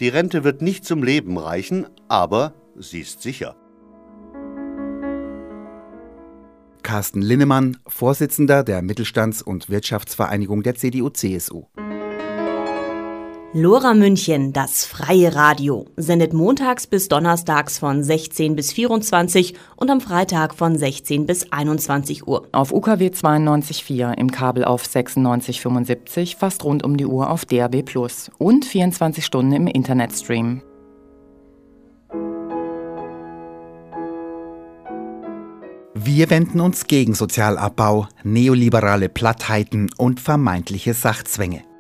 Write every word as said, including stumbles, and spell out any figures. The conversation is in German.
Die Rente wird nicht zum Leben reichen, aber sie ist sicher. Carsten Linnemann, Vorsitzender der Mittelstands- und Wirtschaftsvereinigung der C D U C S U. Lora München, das freie Radio, sendet montags bis donnerstags von sechzehn bis vierundzwanzig und am Freitag von sechzehn bis einundzwanzig Uhr. Auf U K W zweiundneunzig Komma vier, im Kabel auf sechsundneunzig Komma fünfundsiebzig, fast rund um die Uhr auf D A B plus und vierundzwanzig Stunden im Internetstream. Wir wenden uns gegen Sozialabbau, neoliberale Plattheiten und vermeintliche Sachzwänge.